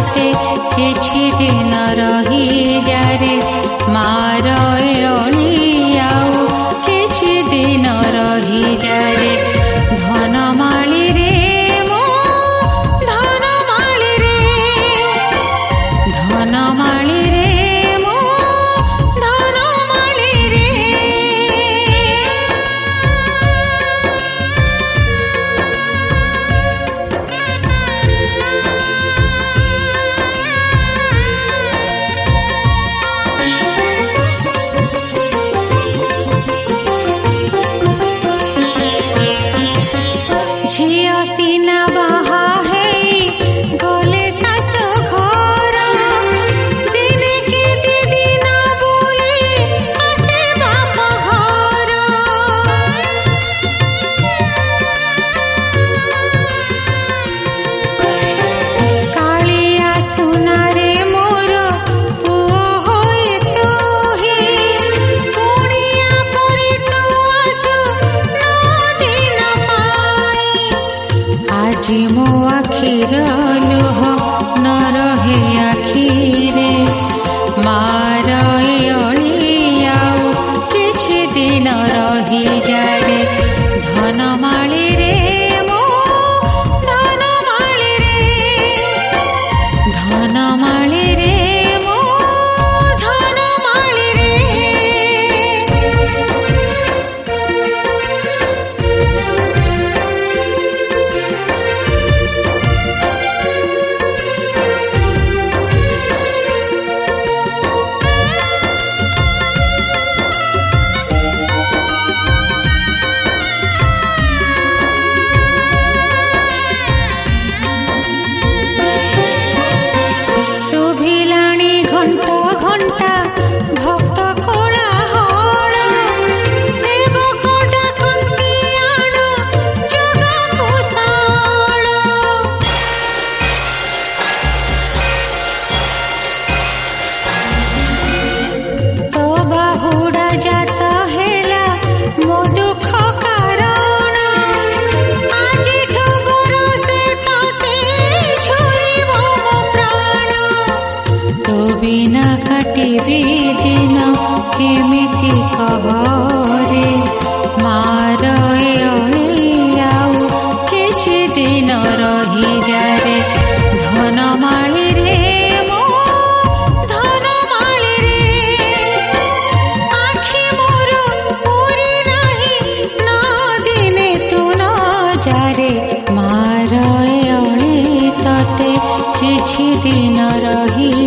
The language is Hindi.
तते किछि दिन रही जारे मार अली आउ किछि दिन रही जारे धनमाली रे मो धनमाली रे धनमाली रे मो धनमाली रे झियो सीना बाहा है गले सासु घर दिने के दिन बोली आसे बाप घर कालिया सुनारे मोर पुओ होई तोही कुणिया परी तू आसु दिन पाई आजी मो आखिर लुह न रहे आखिरे मार अली आउ किछि दिन रही जारे धनमाली रे मो धनमाली रे धनमाली रे मो धनमाली रे ଶୁଭିଲାଣି ଘଣ୍ଟ ଘଣ୍ଟା ଭକ୍ତ କୋଳାହଳ ସେବକ ଡାକନ୍ତି ଆଣ ଜଗା କୁଶଳ ତୋ ବାହୁଡ଼ା ଜାତ ହେଲା ମୋ ଦୁଃଖ କାରଣ ଆଜିଠୁ ବରଷେ ତତେ ଛୁଇଁବ ମୋ ପ୍ରାଣ ତୋ ବିନା କାଟିବି ଦିନ କେମିତି କହରେ ମାର ଅଳି ଆଉ କିଛି ଦିନ ରହି ଯାରେ ଧନମାଳି ରେ ମୋ ଧନମାଳି ରେ ଆଖି ମୋର ପୁରି ନାହିଁ ନ ଦିନେ ତୁ ନ ଯାରେ ମାର ଅଳି ତତେ କିଛି ଦିନ ରହି